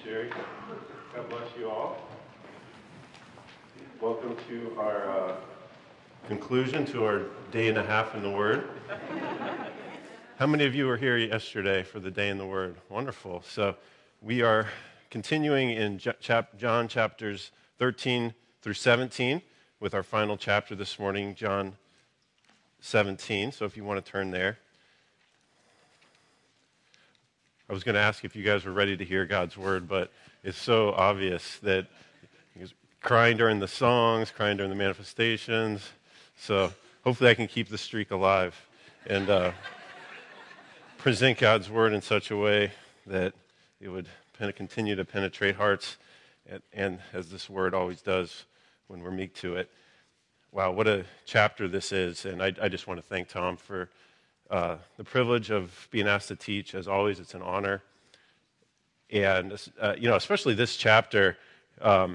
Sherry. God bless you all. Welcome to our conclusion to our day and a half in the Word. How many of you were here yesterday for the day in the Word? Wonderful. So we are continuing in John chapters 13 through 17 with our final chapter this morning, John 17. So if you want to turn there. I was going to ask if you guys were ready to hear God's Word, but it's so obvious that he was crying during the songs, crying during the manifestations. So hopefully I can keep the streak alive and present God's Word in such a way that it would continue to penetrate hearts, and as this Word always does when we're meek to it. Wow, what a chapter this is, and I just want to thank Tom for the privilege of being asked to teach. As always, it's an honor. And, especially this chapter, all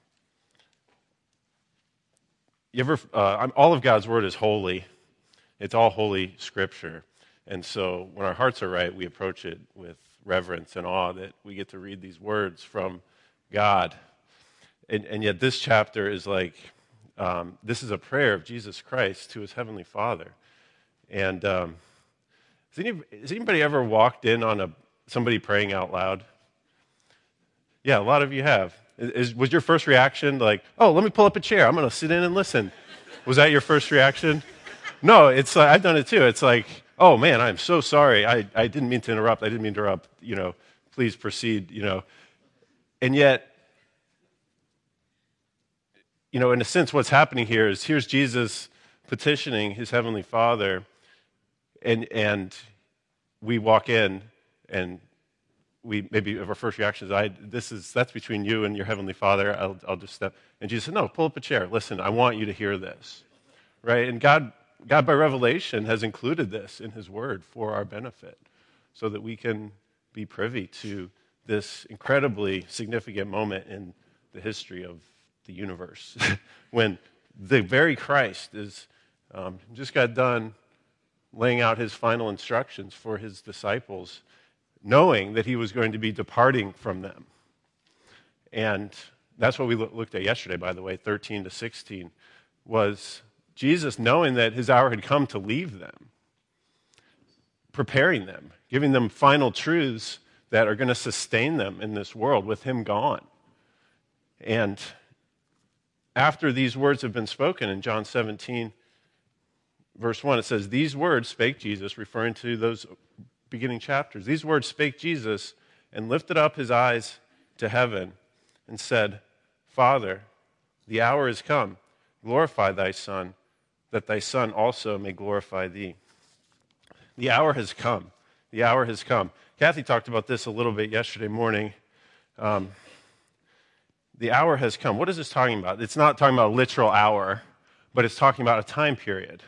of God's Word is holy. It's all holy Scripture. And so when our hearts are right, we approach it with reverence and awe that we get to read these words from God. And yet this chapter is like, this is a prayer of Jesus Christ to his heavenly Father. And has anybody ever walked in on somebody praying out loud? Yeah, a lot of you have. Was your first reaction like, oh, let me pull up a chair, I'm going to sit in and listen? Was that your first reaction? No, it's like, I've done it too. It's like, oh man, I'm so sorry. I didn't mean to interrupt. Please proceed, And yet, in a sense, what's happening here is here's Jesus petitioning his heavenly Father. And we walk in, and our first reaction is, that's between you and your heavenly Father. I'll just step. And Jesus said, no, pull up a chair. Listen, I want you to hear this, right? And God by revelation has included this in His Word for our benefit, so that we can be privy to this incredibly significant moment in the history of the universe, when the very Christ is just got done laying out his final instructions for his disciples, knowing that he was going to be departing from them. And that's what we looked at yesterday, by the way, 13 to 16, was Jesus knowing that his hour had come to leave them, preparing them, giving them final truths that are going to sustain them in this world with him gone. And after these words have been spoken in John 17, Verse 1, it says, these words spake Jesus, referring to those beginning chapters. These words spake Jesus and lifted up his eyes to heaven and said, Father, the hour is come. Glorify thy Son, that thy Son also may glorify thee. The hour has come. The hour has come. Kathy talked about this a little bit yesterday morning. The hour has come. What is this talking about? It's not talking about a literal hour, but it's talking about a time period.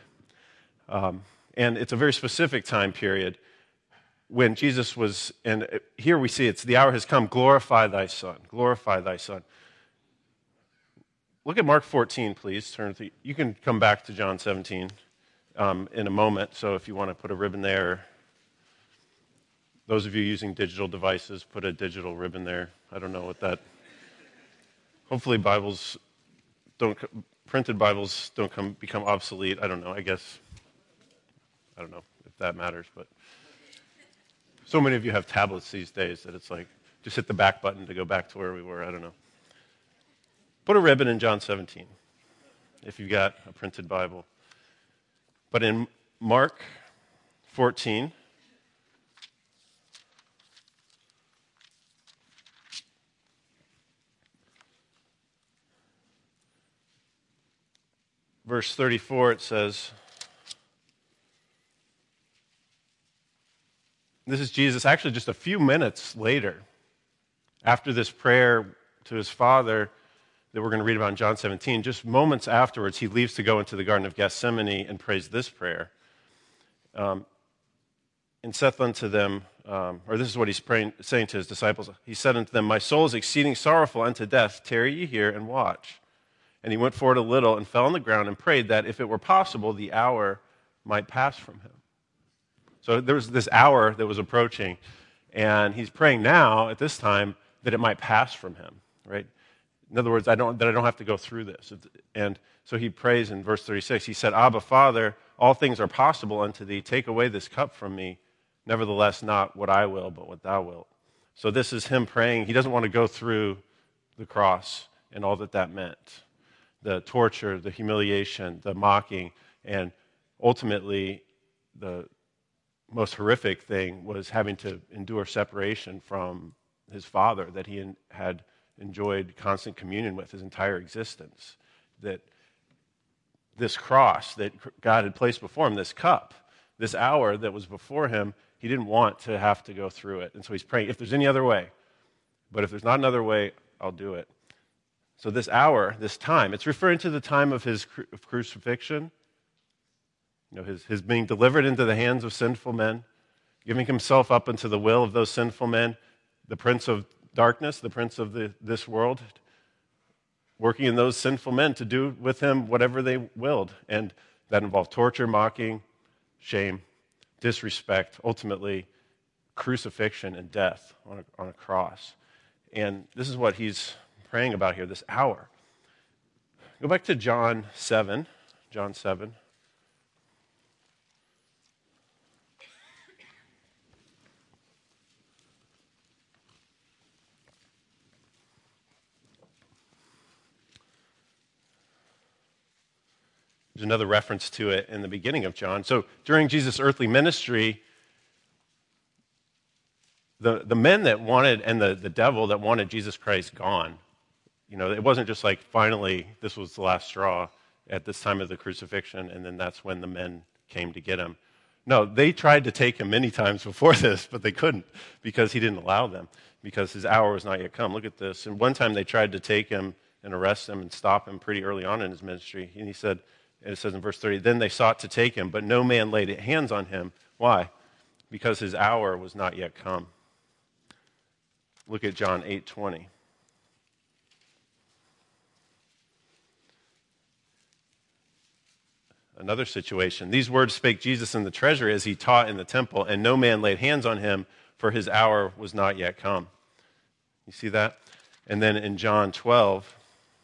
And it's a very specific time period when Jesus was, and here we see it's the hour has come, glorify thy Son, glorify thy Son. Look at Mark 14, please. You can come back to John 17 in a moment, so if you want to put a ribbon there, those of you using digital devices, put a digital ribbon there. I don't know what that, hopefully printed Bibles don't become obsolete. I don't know, I don't know if that matters, but so many of you have tablets these days that it's like, just hit the back button to go back to where we were. I don't know. Put a ribbon in John 17 if you've got a printed Bible. But in Mark 14, verse 34, it says, this is Jesus actually just a few minutes later, after this prayer to his Father that we're going to read about in John 17, just moments afterwards, he leaves to go into the Garden of Gethsemane and prays this prayer. And saith unto them, or this is what he's saying to his disciples, he said unto them, my soul is exceeding sorrowful unto death, tarry ye here and watch. And he went forward a little and fell on the ground and prayed that if it were possible, the hour might pass from him. So there was this hour that was approaching, and he's praying now, at this time, that it might pass from him, right? In other words, I don't have to go through this. And so he prays in verse 36. He said, Abba, Father, all things are possible unto thee. Take away this cup from me. Nevertheless, not what I will, but what thou wilt. So this is him praying. He doesn't want to go through the cross and all that that meant. The torture, the humiliation, the mocking, and ultimately the most horrific thing was having to endure separation from his Father that he had enjoyed constant communion with his entire existence. That this cross that God had placed before him, this cup, this hour that was before him, he didn't want to have to go through it. And so he's praying, if there's any other way, but if there's not another way, I'll do it. So this hour, this time, it's referring to the time of his crucifixion, his being delivered into the hands of sinful men, giving himself up into the will of those sinful men, the prince of darkness, the prince of this world, working in those sinful men to do with him whatever they willed. And that involved torture, mocking, shame, disrespect, ultimately crucifixion and death on a cross. And this is what he's praying about here, this hour. Go back to John 7. John 7. There's another reference to it in the beginning of John. So during Jesus' earthly ministry, the men that wanted, and the devil that wanted Jesus Christ gone, it wasn't just like finally this was the last straw at this time of the crucifixion, and then that's when the men came to get him. No, they tried to take him many times before this, but they couldn't because he didn't allow them, because his hour was not yet come. Look at this. And one time they tried to take him and arrest him and stop him pretty early on in his ministry. And he said, and it says in verse 30, then they sought to take him, but no man laid hands on him. Why? Because his hour was not yet come. Look at John 8:20. Another situation. These words spake Jesus in the treasury as he taught in the temple, and no man laid hands on him, for his hour was not yet come. You see that? And then in John 12,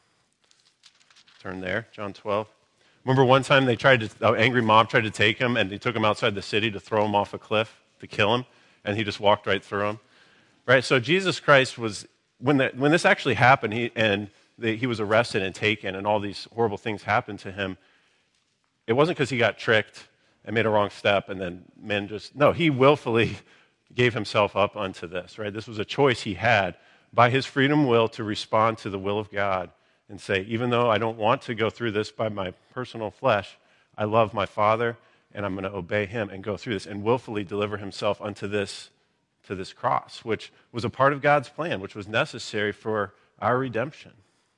turn there, John 12. Remember one time an angry mob tried to take him, and they took him outside the city to throw him off a cliff, to kill him, and he just walked right through him. Right? So Jesus Christ was, when this actually happened, he was arrested and taken, and all these horrible things happened to him, it wasn't because he got tricked and made a wrong step, and then he willfully gave himself up unto this, right? This was a choice he had by his freedom will to respond to the will of God and say, even though I don't want to go through this by my personal flesh, I love my Father, and I'm going to obey him and go through this, and willfully deliver himself unto this, to this cross, which was a part of God's plan, which was necessary for our redemption.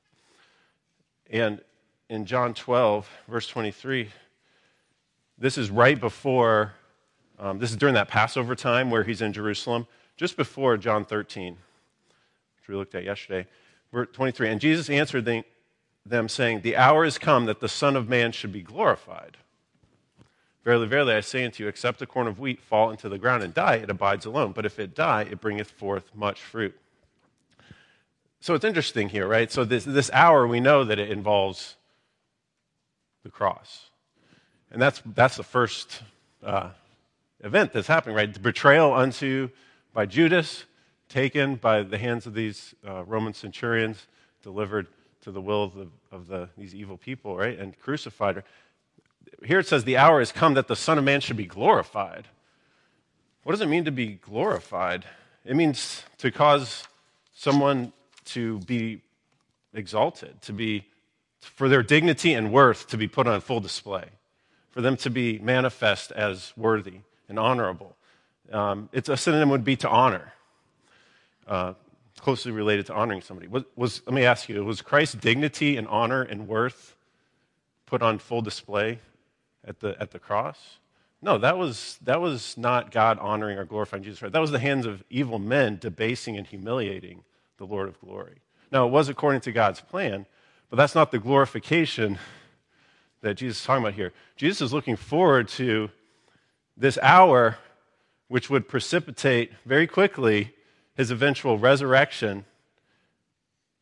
And in John 12, verse 23, this is right before, this is during that Passover time where he's in Jerusalem, just before John 13, which we looked at yesterday. Verse 23, and Jesus answered them, saying, the hour is come that the Son of Man should be glorified. Verily, verily, I say unto you, except a corn of wheat fall into the ground and die, it abides alone. But if it die, it bringeth forth much fruit. So it's interesting here, right? So this hour, we know that it involves the cross. And that's the first event that's happening, right? The betrayal by Judas, taken by the hands of these Roman centurions, delivered to the will of these evil people, right? And crucified. Here it says, the hour has come that the Son of Man should be glorified. What does it mean to be glorified? It means to cause someone to be exalted, for their dignity and worth to be put on full display, for them to be manifest as worthy and honorable. It's a synonym would be to honor, closely related to honoring somebody. Let me ask you, was Christ's dignity and honor and worth put on full display at the cross? No, that was not God honoring or glorifying Jesus Christ. That was the hands of evil men debasing and humiliating the Lord of glory. Now, it was according to God's plan, but that's not the glorification that Jesus is talking about here. Jesus is looking forward to this hour which would precipitate very quickly his eventual resurrection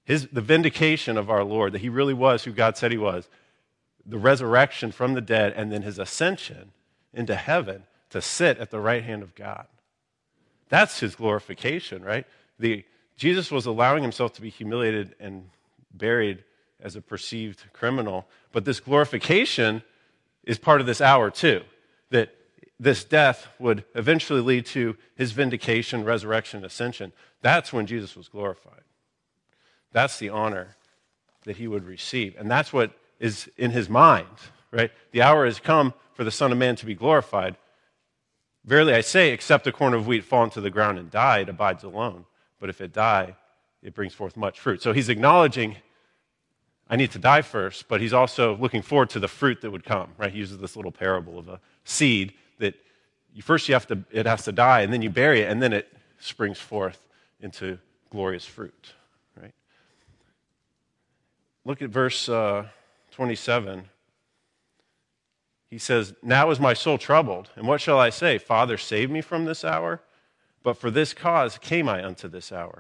The vindication of our Lord, that he really was who God said he was, the resurrection from the dead, and then his ascension into heaven to sit at the right hand of God. That's his glorification, right? Jesus was allowing himself to be humiliated and buried as a perceived criminal, but this glorification is part of this hour too, that this death would eventually lead to his vindication, resurrection, ascension. That's when Jesus was glorified. That's the honor that he would receive. And that's what is in his mind, right? The hour has come for the Son of Man to be glorified. Verily I say, except a corn of wheat fall into the ground and die, it abides alone. But if it die, it brings forth much fruit. So he's acknowledging, I need to die first, but he's also looking forward to the fruit that would come, right? He uses this little parable of a seed that first it has to die, and then you bury it, and then it springs forth into glorious fruit, right? Look at verse 27. He says, now is my soul troubled, and what shall I say? Father, save me from this hour? But for this cause came I unto this hour.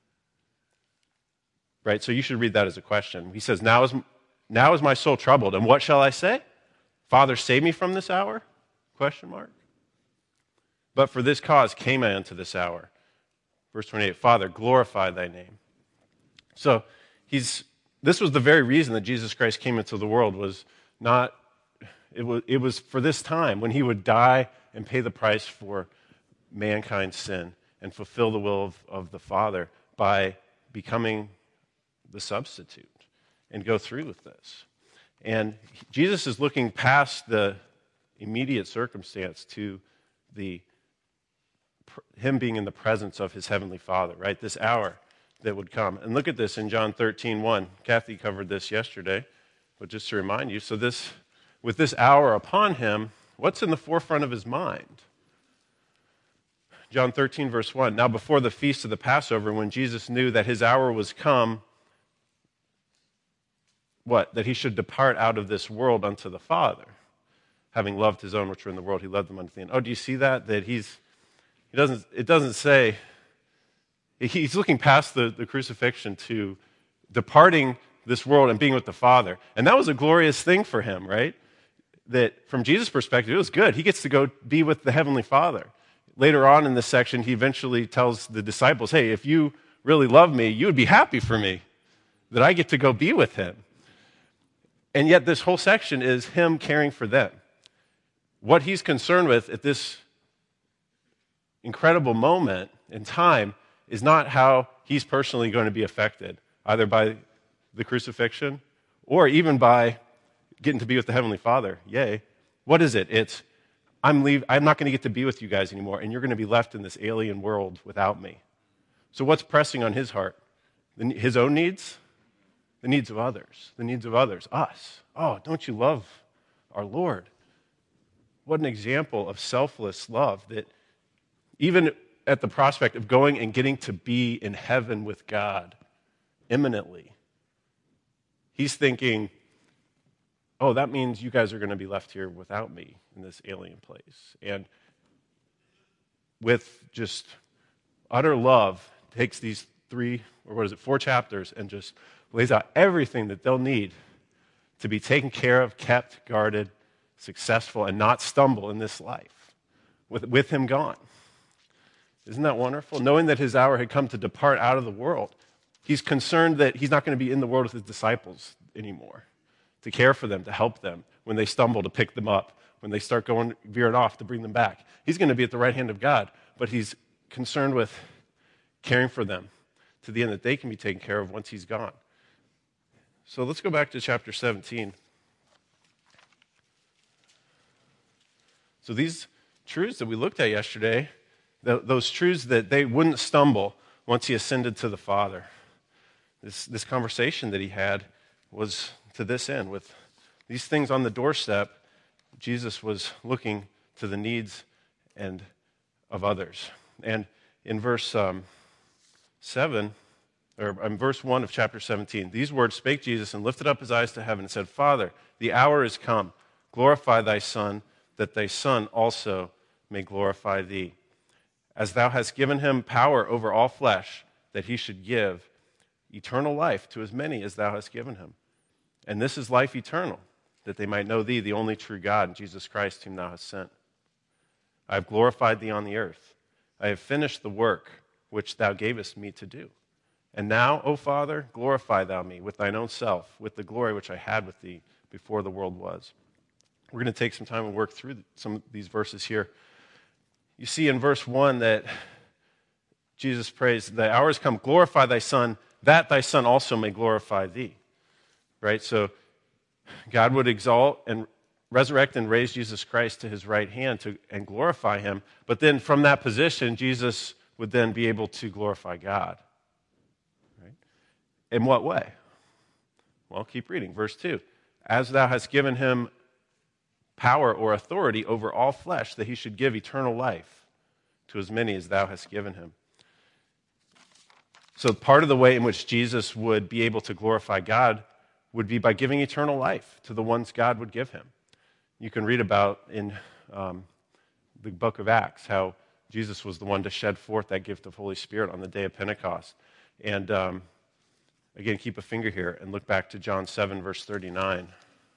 Right, so you should read that as a question. He says, now is my soul troubled, and what shall I say? Father, save me from this hour? Question mark. But for this cause came I unto this hour. Verse 28, Father, glorify thy name. So this was the very reason that Jesus Christ came into the world, it was for this time when he would die and pay the price for mankind's sin and fulfill the will of the Father by becoming the substitute and go through with this. And Jesus is looking past the immediate circumstance to him being in the presence of his heavenly Father, right? This hour that would come. And look at this in John 13:1. Kathy covered this yesterday, but just to remind you, so with this hour upon him, what's in the forefront of his mind? John 13, verse 1. Now before the feast of the Passover, when Jesus knew that his hour was come, what? That he should depart out of this world unto the Father. Having loved his own which were in the world, he led them unto the end. Oh, do you see that? That it doesn't say, he's looking past the crucifixion to departing this world and being with the Father. And that was a glorious thing for him, right? That from Jesus' perspective, it was good. He gets to go be with the Heavenly Father. Later on in this section, he eventually tells the disciples, hey, if you really love me, you would be happy for me that I get to go be with him. And yet this whole section is him caring for them. What he's concerned with at this incredible moment in time is not how he's personally going to be affected, either by the crucifixion or even by getting to be with the Heavenly Father. Yay. What is it? It's, I'm not going to get to be with you guys anymore, and you're going to be left in this alien world without me. So what's pressing on his heart? His own needs? The needs of others. The needs of others. Us. Oh, don't you love our Lord? What an example of selfless love, that even at the prospect of going and getting to be in heaven with God imminently, he's thinking, oh, that means you guys are going to be left here without me in this alien place. And with just utter love, takes these 4 chapters and just lays out everything that they'll need to be taken care of, kept, guarded, successful, and not stumble in this life with him gone. Isn't that wonderful? Knowing that his hour had come to depart out of the world, he's concerned that he's not going to be in the world with his disciples anymore, to care for them, to help them when they stumble, to pick them up, when they start veering off, to bring them back. He's going to be at the right hand of God, but he's concerned with caring for them to the end that they can be taken care of once he's gone. So let's go back to chapter 17. So these truths that we looked at yesterday, those truths that they wouldn't stumble once he ascended to the Father. This conversation that he had was to this end. With these things on the doorstep, Jesus was looking to the needs of others. And in verse 1 of chapter 17, these words spake Jesus and lifted up his eyes to heaven and said, Father, the hour is come. Glorify thy Son, that thy Son also may glorify thee. As thou hast given him power over all flesh, that he should give eternal life to as many as thou hast given him. And this is life eternal, that they might know thee, the only true God, and Jesus Christ, whom thou hast sent. I have glorified thee on the earth. I have finished the work which thou gavest me to do. And now, O Father, glorify thou me with thine own self, with the glory which I had with thee before the world was. We're going to take some time and work through some of these verses here. You see in verse 1 that Jesus prays, the hour has come, glorify thy Son, that thy Son also may glorify thee. Right? So God would exalt and resurrect and raise Jesus Christ to his right hand and glorify him. But then from that position, Jesus would then be able to glorify God. Right? In what way? Well, keep reading. Verse 2. As thou hast given him power or authority over all flesh, that he should give eternal life to as many as thou hast given him. So part of the way in which Jesus would be able to glorify God would be by giving eternal life to the ones God would give him. You can read about in the book of Acts how Jesus was the one to shed forth that gift of Holy Spirit on the day of Pentecost. And again, keep a finger here and look back to John 7, verse 39.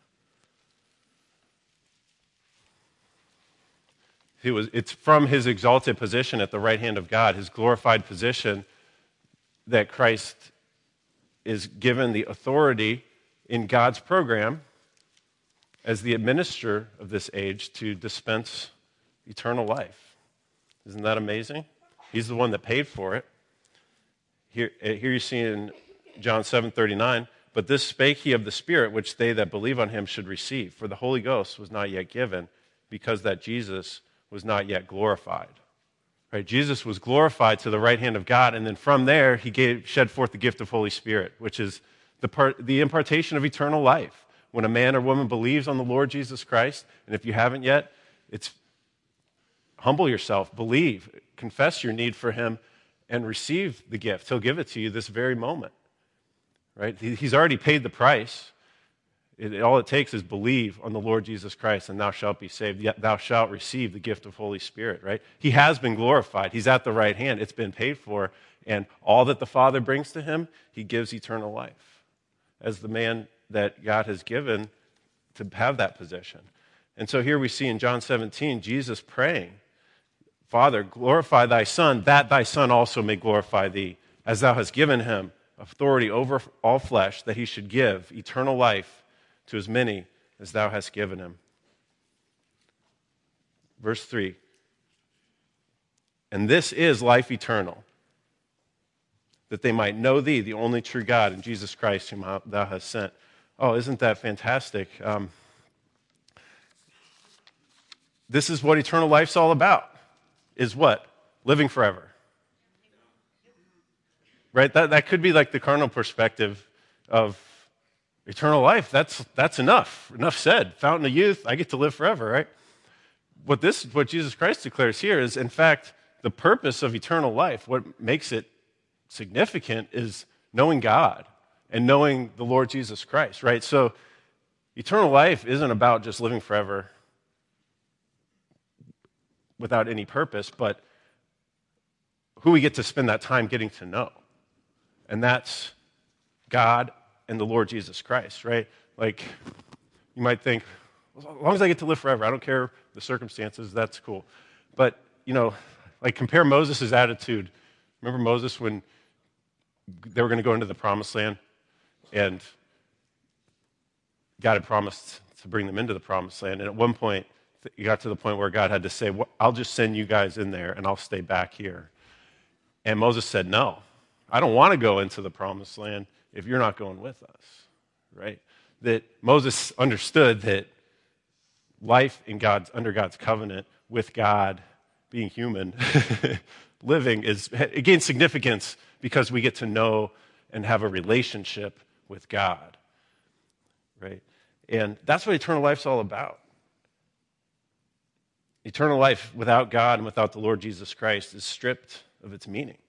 It's from his exalted position at the right hand of God, his glorified position, that Christ is given the authority in God's program as the administrator of this age to dispense eternal life. Isn't that amazing? He's the one that paid for it. Here you see in John 7:39, but this spake he of the Spirit, which they that believe on him should receive. For the Holy Ghost was not yet given, because that Jesus was not yet glorified. Right? Jesus was glorified to the right hand of God, and then from there he shed forth the gift of Holy Spirit, which is the impartation of eternal life. When a man or woman believes on the Lord Jesus Christ, and if you haven't yet, it's humble yourself, believe, confess your need for him, and receive the gift. He'll give it to you this very moment. Right? He's already paid the price. All it takes is believe on the Lord Jesus Christ, and thou shalt be saved. Yet thou shalt receive the gift of Holy Spirit. Right? He has been glorified. He's at the right hand. It's been paid for, and all that the Father brings to him, he gives eternal life as the man that God has given to have that position. And so here we see in John 17, Jesus praying, Father, glorify thy Son, that thy Son also may glorify thee, as thou hast given him authority over all flesh, that he should give eternal life to as many as thou hast given him. Verse 3, and this is life eternal, that they might know thee, the only true God, and Jesus Christ, whom thou hast sent. Oh, isn't that fantastic? This is what eternal life's all about, is what? Living forever. Right? That could be like the carnal perspective of eternal life. That's enough. Enough said. Fountain of youth, I get to live forever, right? What Jesus Christ declares here is, in fact, the purpose of eternal life, what makes it significant, is knowing God and knowing the Lord Jesus Christ, right? So eternal life isn't about just living forever without any purpose, but who we get to spend that time getting to know. And that's God and the Lord Jesus Christ, right? Like, you might think, as long as I get to live forever, I don't care the circumstances, that's cool. But, like compare Moses' attitude. Remember Moses when they were going to go into the promised land and God had promised to bring them into the promised land. And at one point, it got to the point where God had to say, well, I'll just send you guys in there and I'll stay back here. And Moses said, no, I don't want to go into the promised land if you're not going with us, right? That Moses understood that life under God's covenant with God, being human, living, it gains significance because we get to know and have a relationship with God, right? And that's what eternal life's all about. Eternal life without God and without the Lord Jesus Christ is stripped of its meaning.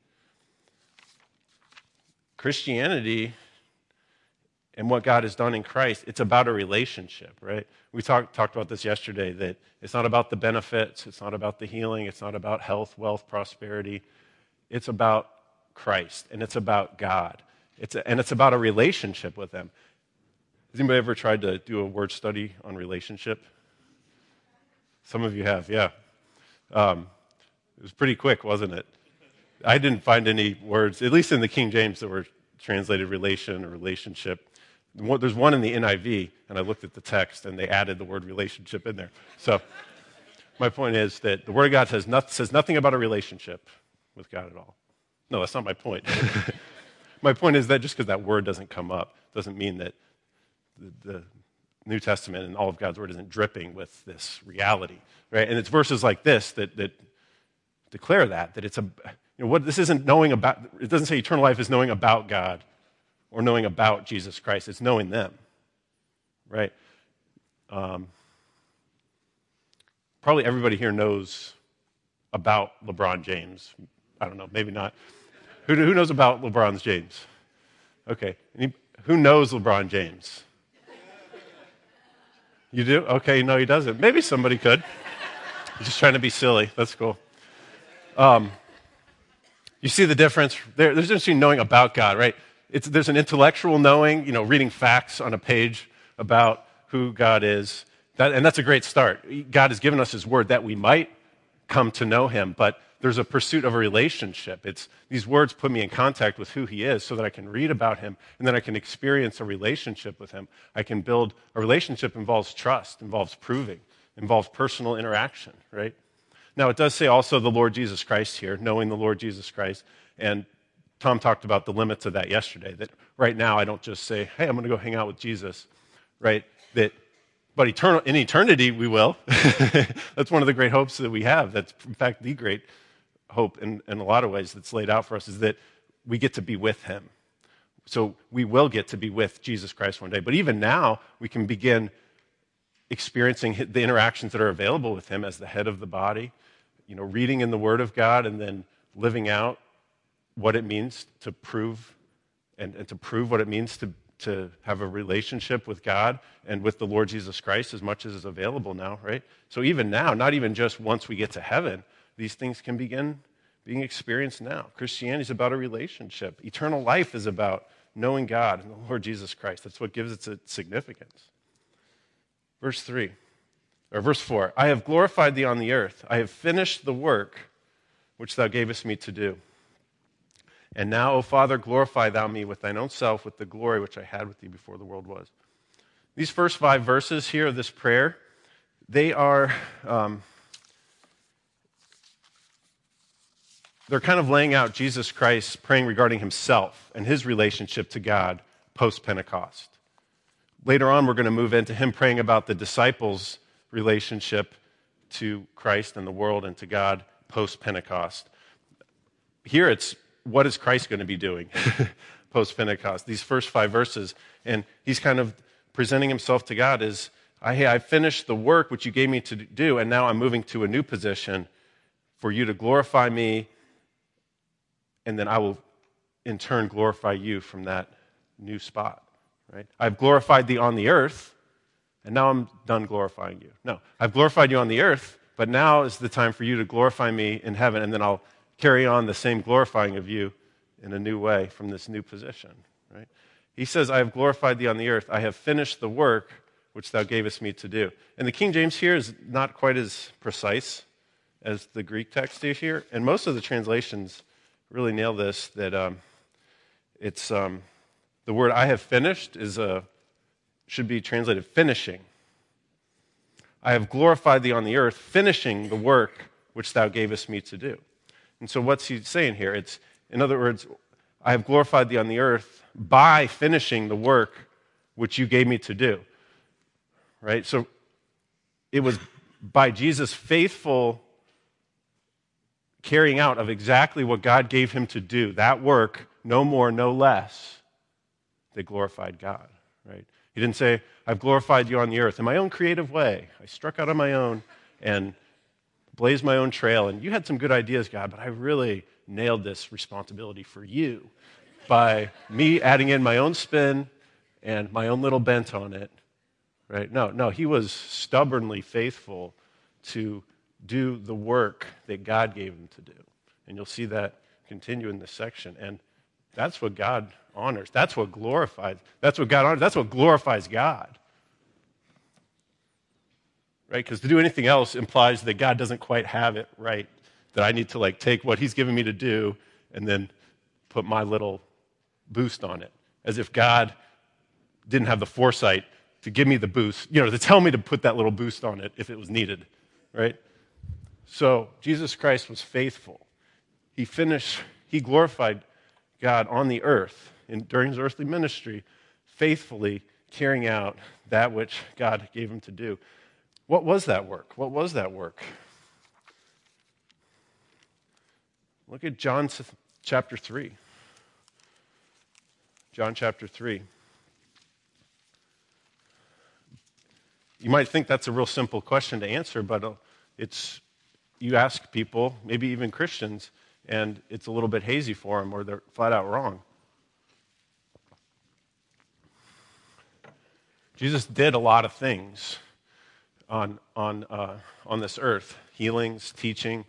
Christianity and what God has done in Christ, it's about a relationship, right? We talked about this yesterday, that it's not about the benefits, it's not about the healing, it's not about health, wealth, prosperity. It's about Christ, and it's about God. It's about a relationship with him. Has anybody ever tried to do a word study on relationship? Some of you have, yeah. It was pretty quick, wasn't it? I didn't find any words, at least in the King James, that were translated relation or relationship. There's one in the NIV, and I looked at the text, and they added the word relationship in there. So my point is that the Word of God says nothing about a relationship with God at all. No, that's not my point. My point is that just because that word doesn't come up doesn't mean that the New Testament and all of God's Word isn't dripping with this reality, right? And it's verses like this that declare that it's this isn't knowing about, it doesn't say eternal life is knowing about God or knowing about Jesus Christ. It's knowing them, right? Probably everybody here knows about LeBron James. I don't know, maybe not. Who knows about LeBron James? Okay. Who knows LeBron James? You do? Okay, no, he doesn't. Maybe somebody could. He's just trying to be silly. That's cool. You see the difference? There's a difference between knowing about God, right? There's an intellectual knowing, reading facts on a page about who God is. And that's a great start. God has given us His Word that we might come to know Him, but there's a pursuit of a relationship. These words put me in contact with who He is so that I can read about Him, and then I can experience a relationship with Him. I can build a relationship. Involves trust, involves proving, involves personal interaction, right? Now, it does say also the Lord Jesus Christ here, knowing the Lord Jesus Christ, and Tom talked about the limits of that yesterday, that right now I don't just say, hey, I'm going to go hang out with Jesus, right? But in eternity we will. That's one of the great hopes that we have. That's, in fact, the great hope in a lot of ways that's laid out for us, is that we get to be with Him. So we will get to be with Jesus Christ one day. But even now, we can begin experiencing the interactions that are available with Him as the head of the body, reading in the Word of God and then living out what it means to prove and to prove what it means to have a relationship with God and with the Lord Jesus Christ as much as is available now, right? So even now, not even just once we get to heaven, these things can begin being experienced now. Christianity is about a relationship. Eternal life is about knowing God and the Lord Jesus Christ. That's what gives it its significance. Verse 4, I have glorified thee on the earth. I have finished the work which thou gavest me to do. And now, O Father, glorify thou me with thine own self, with the glory which I had with thee before the world was. These first 5 verses here of this prayer, they are, they're kind of laying out Jesus Christ praying regarding Himself and His relationship to God post-Pentecost. Later on, we're going to move into Him praying about the disciples' relationship to Christ and the world and to God post-Pentecost. Here it's, what is Christ going to be doing post-Pentecost? These first 5 verses, and He's kind of presenting Himself to God as, hey, I finished the work which you gave me to do, and now I'm moving to a new position for you to glorify me, and then I will in turn glorify you from that new spot. Right? I've glorified thee on the earth, and now I'm done glorifying you. No, I've glorified you on the earth, but now is the time for you to glorify me in heaven, and then I'll carry on the same glorifying of you in a new way from this new position. Right? He says, I have glorified thee on the earth. I have finished the work which thou gavest me to do. And the King James here is not quite as precise as the Greek text is here, and most of the translations really nail this, that it's the word I have finished should be translated finishing. I have glorified thee on the earth, finishing the work which thou gavest me to do. And so what's he saying here? It's, in other words, I have glorified thee on the earth by finishing the work which you gave me to do. Right? So it was by Jesus' faithful carrying out of exactly what God gave him to do, that work, no more, no less, they glorified God. Right? He didn't say, I've glorified you on the earth in my own creative way. I struck out on my own and blazed my own trail, and you had some good ideas, God, but I really nailed this responsibility for you by me adding in my own spin and my own little bent on it. Right? No, he was stubbornly faithful to do the work that God gave him to do. And you'll see that continue in this section. And that's what God honors. That's what glorifies. That's what God honors. That's what glorifies God. Right? Because to do anything else implies that God doesn't quite have it right, that I need to like take what he's given me to do and then put my little boost on it, as if God didn't have the foresight to give me the boost, to tell me to put that little boost on it if it was needed, right? So Jesus Christ was faithful. He glorified God on the earth during his earthly ministry, faithfully carrying out that which God gave him to do. What was that work? What was that work? Look at John chapter 3. John chapter 3. You might think that's a real simple question to answer, but you ask people, maybe even Christians, and it's a little bit hazy for them, or they're flat out wrong. Jesus did a lot of things on this earth: healings, teaching,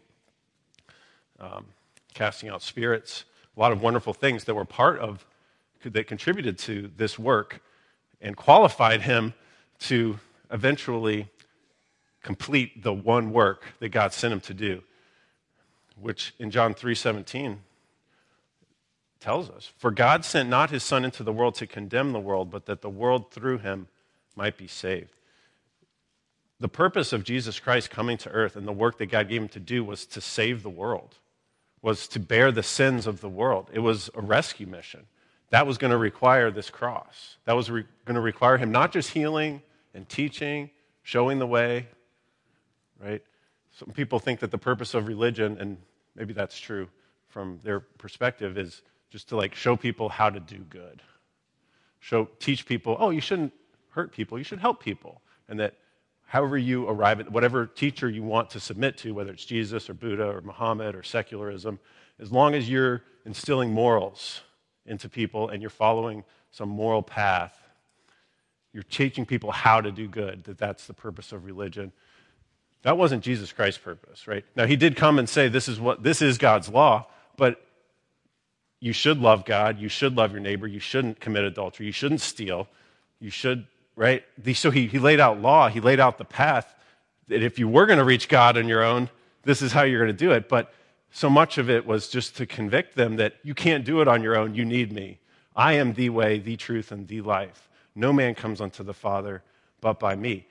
casting out spirits, a lot of wonderful things that were that contributed to this work and qualified him to eventually complete the one work that God sent him to do, which in John 3:17 tells us, "For God sent not his Son into the world to condemn the world, but that the world through him might be saved." The purpose of Jesus Christ coming to earth and the work that God gave him to do was to save the world, was to bear the sins of the world. It was a rescue mission. That was going to require this cross. That was going to require him not just healing and teaching, showing the way, right? Some people think that the purpose of religion, and maybe that's true from their perspective, is just to show people how to do good. Teach people, you shouldn't hurt people, you should help people. And that however you arrive at whatever teacher you want to submit to, whether it's Jesus or Buddha or Muhammad or secularism, as long as you're instilling morals into people and you're following some moral path, you're teaching people how to do good, that's the purpose of religion. That wasn't Jesus Christ's purpose, right? Now, he did come and say, this is God's law, but you should love God, you should love your neighbor, you shouldn't commit adultery, you shouldn't steal, you should, right? So he laid out law, he laid out the path that if you were going to reach God on your own, this is how you're going to do it. But so much of it was just to convict them that you can't do it on your own, you need me. I am the way, the truth, and the life. No man comes unto the Father but by me.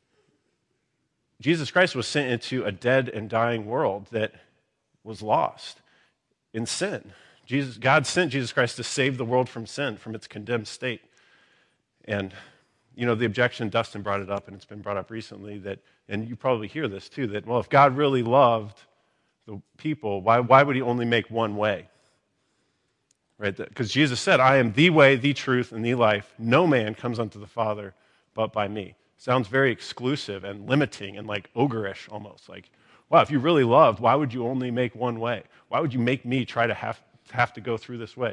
Jesus Christ was sent into a dead and dying world that was lost in sin. God sent Jesus Christ to save the world from sin, from its condemned state. And, the objection, Dustin brought it up, and it's been brought up recently, and you probably hear this too, that, if God really loved the people, why would he only make one way? Right? Because Jesus said, I am the way, the truth, and the life. No man comes unto the Father but by me. Sounds very exclusive and limiting and ogreish almost. Wow, if you really loved, why would you only make one way? Why would you make me try to have to go through this way?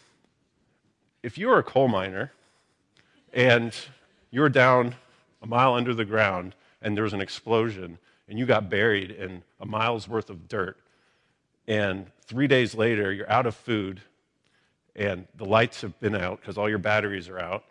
If you were a coal miner and you were down a mile under the ground and there was an explosion and you got buried in a mile's worth of dirt, and 3 days later you're out of food and the lights have been out because all your batteries are out,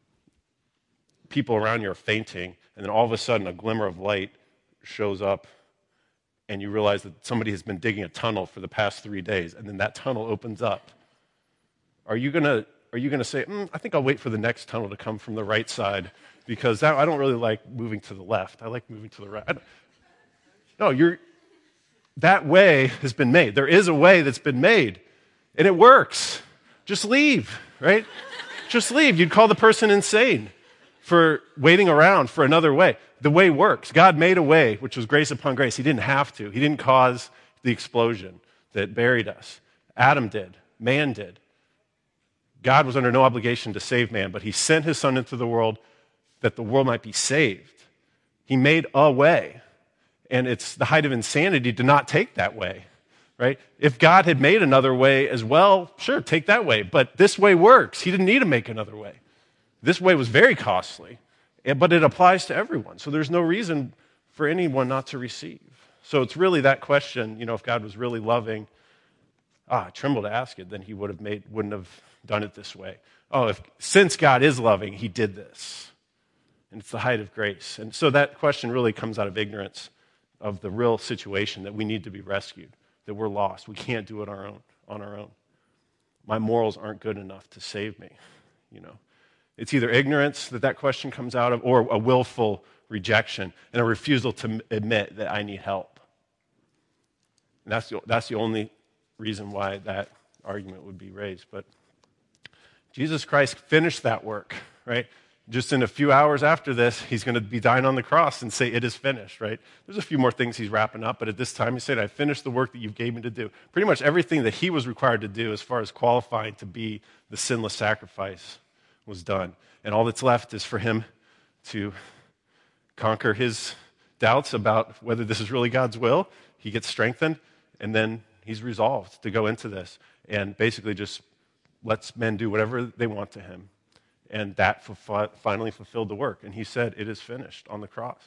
people around you are fainting, and then all of a sudden a glimmer of light shows up and you realize that somebody has been digging a tunnel for the past 3 days, and then that tunnel opens up. Are you going to say, I think I'll wait for the next tunnel to come from the right side because I don't really like moving to the left. I like moving to the right. No, that way has been made. There is a way that's been made, and it works. Just leave, right? Just leave. You'd call the person insane for waiting around for another way. The way works. God made a way, which was grace upon grace. He didn't have to. He didn't cause the explosion that buried us. Adam did. Man did. God was under no obligation to save man, but he sent his Son into the world that the world might be saved. He made a way, and it's the height of insanity to not take that way, right? If God had made another way as well, sure, take that way, but this way works. He didn't need to make another way. This way was very costly, but it applies to everyone, so there's no reason for anyone not to receive. So it's really that question, if God was really loving, I tremble to ask it, then he wouldn't have done it this way. Oh, since God is loving, he did this. And it's the height of grace. And so that question really comes out of ignorance of the real situation that we need to be rescued, that we're lost. We can't do it on our own. My morals aren't good enough to save me, It's either ignorance that question comes out of, or a willful rejection and a refusal to admit that I need help. And that's the only reason why that argument would be raised. But Jesus Christ finished that work, right? Just in a few hours after this, he's going to be dying on the cross and say, it is finished, right? There's a few more things he's wrapping up, but at this time he said, I finished the work that you gave me to do. Pretty much everything that he was required to do as far as qualifying to be the sinless sacrifice was done. And all that's left is for him to conquer his doubts about whether this is really God's will. He gets strengthened, and then he's resolved to go into this and basically just lets men do whatever they want to him. And that finally fulfilled the work. And he said, it is finished on the cross.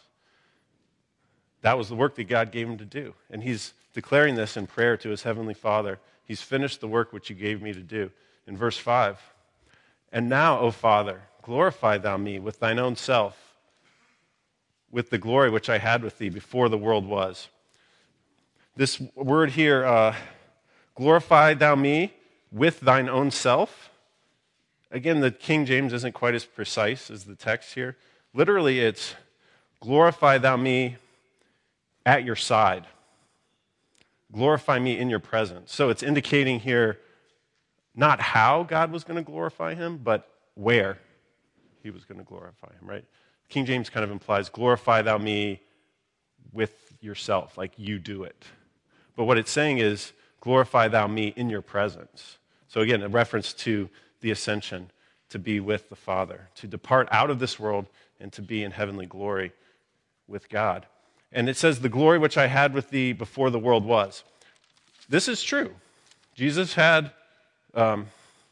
That was the work that God gave him to do. And he's declaring this in prayer to his heavenly Father. He's finished the work which you gave me to do. In verse 5, and now, O Father, glorify thou me with thine own self, with the glory which I had with thee before the world was. This word here, glorify thou me with thine own self. Again, the King James isn't quite as precise as the text here. Literally, it's glorify thou me at your side. Glorify me in your presence. So it's indicating here not how God was going to glorify him, but where he was going to glorify him, right? King James kind of implies glorify thou me with yourself, like you do it. But what it's saying is glorify thou me in your presence. So again, a reference to the ascension, to be with the Father, to depart out of this world and to be in heavenly glory with God. And it says, the glory which I had with thee before the world was. This is true. Jesus had a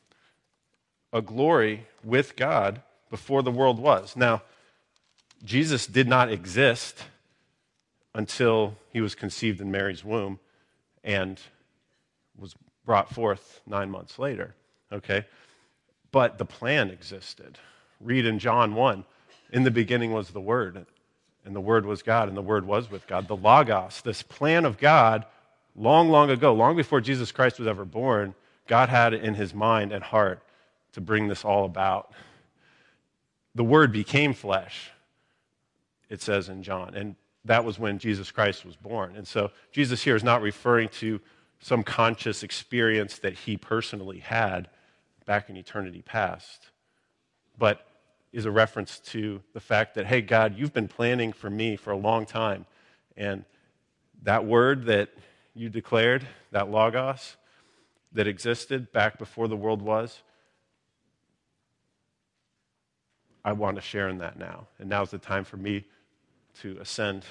glory with God before the world was. Now, Jesus did not exist until he was conceived in Mary's womb and was brought forth 9 months later, okay? But the plan existed. Read in John 1, in the beginning was the Word, and the Word was God, and the Word was with God. The Logos, this plan of God, long, long ago, long before Jesus Christ was ever born, God had it in his mind and heart to bring this all about. The Word became flesh, it says in John, and that was when Jesus Christ was born. And so Jesus here is not referring to some conscious experience that he personally had back in eternity past, but is a reference to the fact that, hey, God, you've been planning for me for a long time, and that word that you declared, that Logos that existed back before the world was, I want to share in that now, and now's the time for me to ascend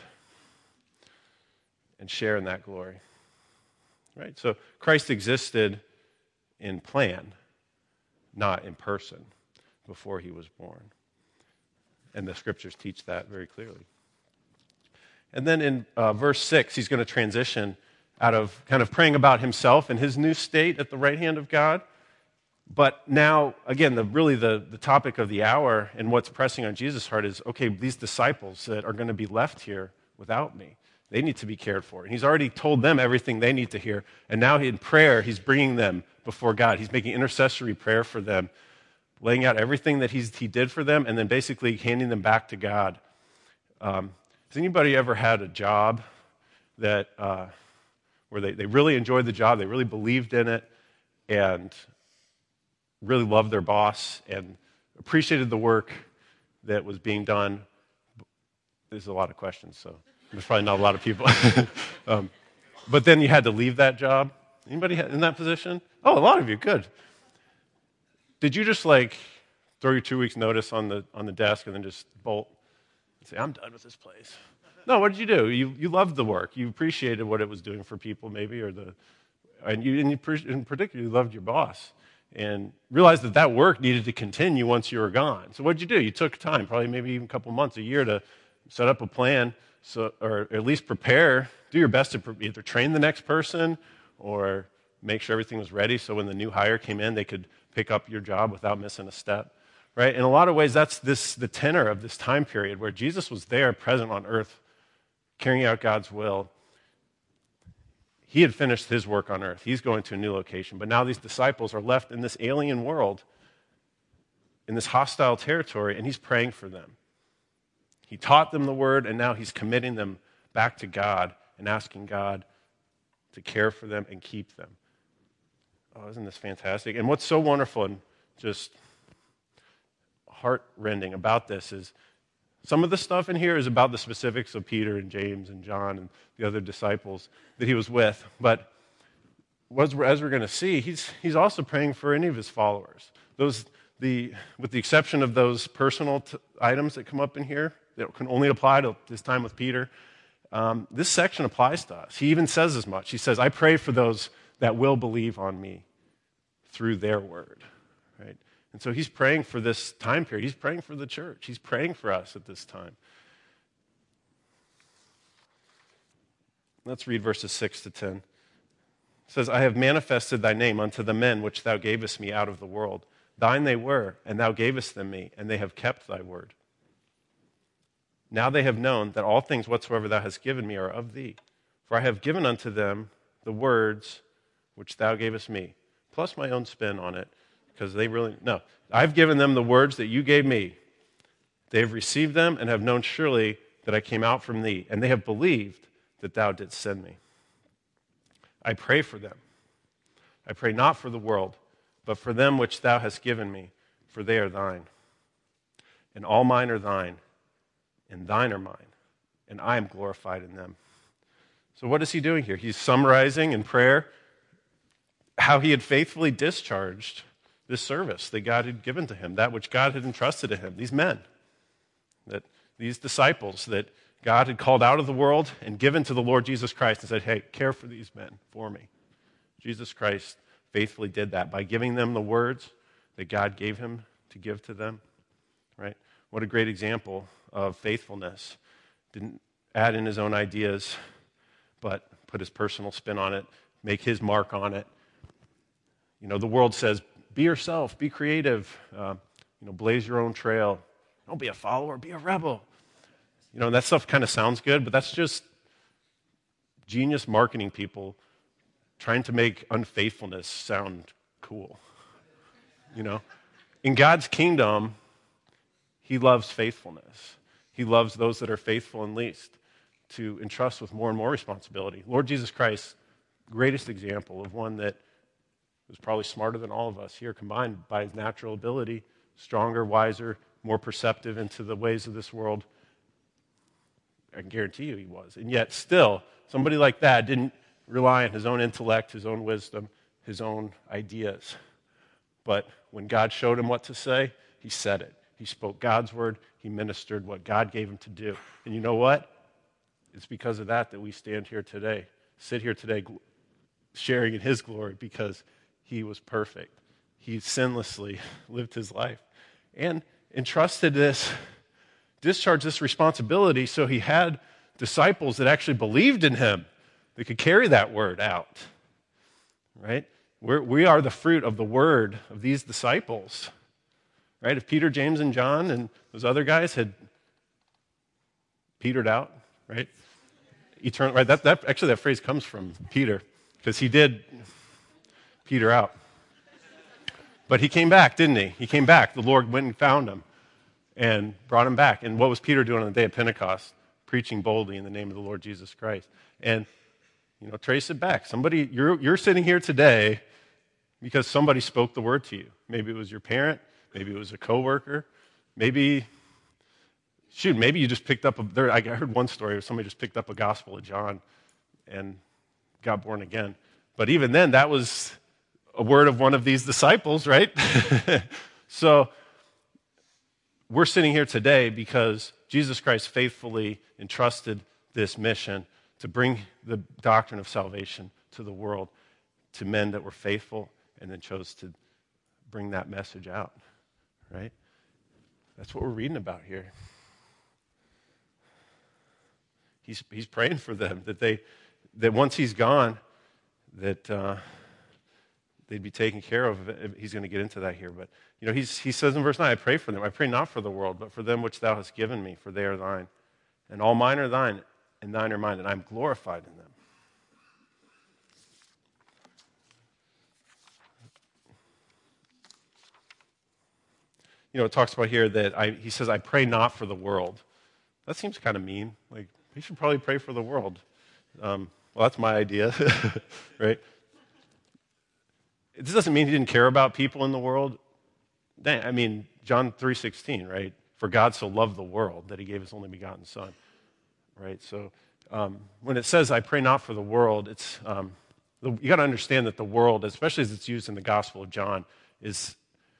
and share in that glory, right? So Christ existed in plan, not in person, before he was born. And the scriptures teach that very clearly. And then in verse 6, he's going to transition out of kind of praying about himself and his new state at the right hand of God. But now, again, the topic of the hour and what's pressing on Jesus' heart is, okay, these disciples that are going to be left here without me, they need to be cared for. And he's already told them everything they need to hear. And now in prayer, he's bringing them before God. He's making intercessory prayer for them, laying out everything that he did for them, and then basically handing them back to God. Has anybody ever had a job that where they really enjoyed the job, they really believed in it, and really loved their boss and appreciated the work that was being done? There's a lot of questions, so there's probably not a lot of people. But then you had to leave that job. Anybody in that position? Oh, a lot of you. Good. Did you just throw your 2 weeks notice on the desk and then just bolt and say, I'm done with this place? No, what did you do? You loved the work. You appreciated what it was doing for people, maybe, and you in particular, you loved your boss and realized that work needed to continue once you were gone. So what did you do? You took time, probably maybe even a couple months, a year, to set up a plan, or at least prepare, do your best to either train the next person or make sure everything was ready so when the new hire came in, they could pick up your job without missing a step, right? In a lot of ways, that's the tenor of this time period where Jesus was there, present on earth, carrying out God's will. He had finished his work on earth. He's going to a new location. But now these disciples are left in this alien world, in this hostile territory, and he's praying for them. He taught them the word, and now he's committing them back to God and asking God to care for them and keep them. Oh, isn't this fantastic? And what's so wonderful and just heart-rending about this is some of the stuff in here is about the specifics of Peter and James and John and the other disciples that he was with. But as we're going to see, he's also praying for any of his followers. With the exception of those personal items that come up in here that can only apply to his time with Peter, this section applies to us. He even says as much. He says, I pray for those that will believe on me through their word, right? And so he's praying for this time period. He's praying for the church. He's praying for us at this time. Let's read verses 6 to 10. It says, I have manifested thy name unto the men which thou gavest me out of the world. Thine they were, and thou gavest them me, and they have kept thy word. Now they have known that all things whatsoever thou hast given me are of thee. For I have given unto them the words which thou gavest me, plus my own spin on it, because I've given them the words that you gave me. They have received them and have known surely that I came out from thee, and they have believed that thou didst send me. I pray for them. I pray not for the world, but for them which thou hast given me, for they are thine. And all mine are thine, and thine are mine, and I am glorified in them. So what is he doing here? He's summarizing in prayer how he had faithfully discharged this service that God had given to him, that which God had entrusted to him, these men, these disciples that God had called out of the world and given to the Lord Jesus Christ and said, hey, care for these men for me. Jesus Christ faithfully did that by giving them the words that God gave him to give to them, right? What a great example of faithfulness. Didn't add in his own ideas, but put his personal spin on it, make his mark on it. You know, the world says, be yourself, be creative, blaze your own trail. Don't be a follower, be a rebel. You know, that stuff kind of sounds good, but that's just genius marketing people trying to make unfaithfulness sound cool. You know, in God's kingdom, he loves faithfulness. He loves those that are faithful and least to entrust with more and more responsibility. Lord Jesus Christ, greatest example of one that was probably smarter than all of us here combined by his natural ability, stronger, wiser, more perceptive into the ways of this world. I can guarantee you he was. And yet still, somebody like that didn't rely on his own intellect, his own wisdom, his own ideas. But when God showed him what to say, he said it. He spoke God's word. He ministered what God gave him to do. And you know what? It's because of that we stand here today, sit here today sharing in his glory because he was perfect. He sinlessly lived his life and entrusted discharged this responsibility so he had disciples that actually believed in him, that could carry that word out, right? We are the fruit of the word of these disciples, right? If Peter, James, and John and those other guys had petered out, right? Right? That phrase comes from Peter because he did peter out. But he came back, didn't he? He came back. The Lord went and found him and brought him back. And what was Peter doing on the day of Pentecost? Preaching boldly in the name of the Lord Jesus Christ. And, trace it back. Somebody, you're sitting here today because somebody spoke the word to you. Maybe it was your parent. Maybe it was a coworker. Maybe you just picked up I heard one story where somebody just picked up a Gospel of John and got born again. But even then, that was a word of one of these disciples, right? So we're sitting here today because Jesus Christ faithfully entrusted this mission to bring the doctrine of salvation to the world, to men that were faithful, and then chose to bring that message out, right? That's what we're reading about here. He's praying for them that once he's gone, that they'd be taken care of. He's going to get into that here. But, he says in verse 9, I pray for them. I pray not for the world, but for them which thou hast given me, for they are thine. And all mine are thine, and thine are mine, and I'm glorified in them. It talks about here that he says, I pray not for the world. That seems kind of mean. Like, we should probably pray for the world. Well, that's my idea, right? This doesn't mean he didn't care about people in the world. John 3:16, right? For God so loved the world that he gave his only begotten Son, right? So when it says, I pray not for the world, it's you got to understand that the world, especially as it's used in the Gospel of John, is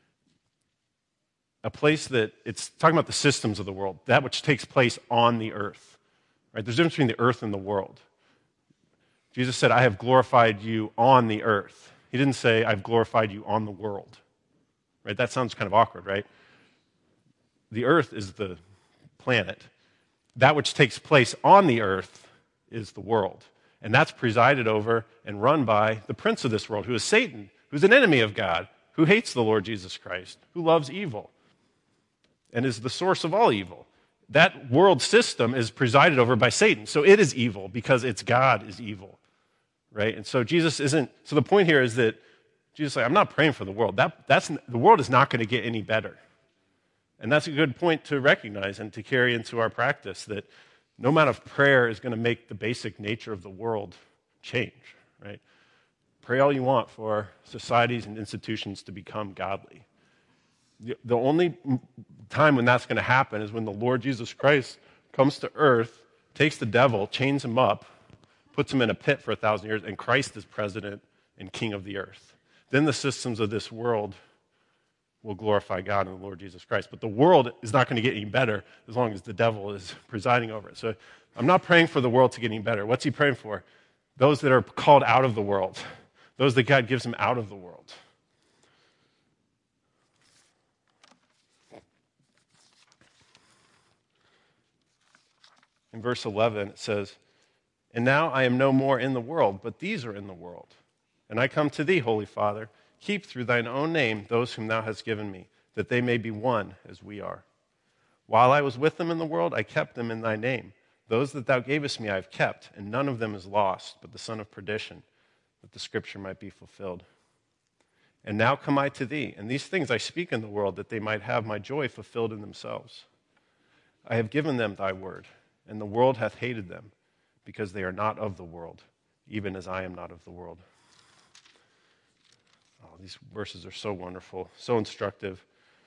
a place that it's talking about the systems of the world, that which takes place on the earth. Right? There's a difference between the earth and the world. Jesus said, I have glorified you on the earth. He didn't say, I've glorified you on the world. Right? That sounds kind of awkward, right? The earth is the planet. That which takes place on the earth is the world. And that's presided over and run by the prince of this world, who is Satan, who's an enemy of God, who hates the Lord Jesus Christ, who loves evil, and is the source of all evil. That world system is presided over by Satan. So it is evil because its God is evil, right? And so so the point here is that Jesus is like, I'm not praying for the world. The world is not going to get any better. And that's a good point to recognize and to carry into our practice, that no amount of prayer is going to make the basic nature of the world change, right? Pray all you want for societies and institutions to become godly. The only time when that's going to happen is when the Lord Jesus Christ comes to earth, takes the devil, chains him up, puts him in a pit for 1,000 years, and Christ is president and king of the earth. Then the systems of this world will glorify God and the Lord Jesus Christ. But the world is not going to get any better as long as the devil is presiding over it. So I'm not praying for the world to get any better. What's he praying for? Those that are called out of the world. Those that God gives them out of the world. In verse 11, it says, And now I am no more in the world, but these are in the world. And I come to thee, Holy Father, keep through thine own name those whom thou hast given me, that they may be one as we are. While I was with them in the world, I kept them in thy name. Those that thou gavest me I have kept, and none of them is lost, but the son of perdition, that the scripture might be fulfilled. And now come I to thee, and these things I speak in the world, that they might have my joy fulfilled in themselves. I have given them thy word, and the world hath hated them, because they are not of the world, even as I am not of the world. Oh, these verses are so wonderful, so instructive.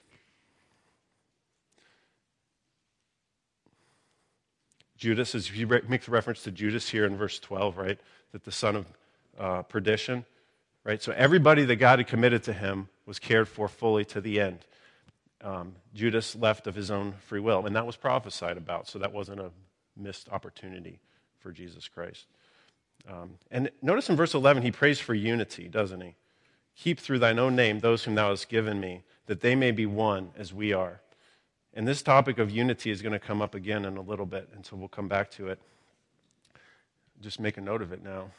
Judas, as he makes reference to Judas here in verse 12, right? That the son of perdition, right? So everybody that God had committed to him was cared for fully to the end. Judas left of his own free will, and that was prophesied about, so that wasn't a missed opportunity for Jesus Christ. And notice in verse 11, he prays for unity, doesn't he? Keep through thine own name those whom thou hast given me, that they may be one as we are. And this topic of unity is going to come up again in a little bit, and so we'll come back to it. Just make a note of it now.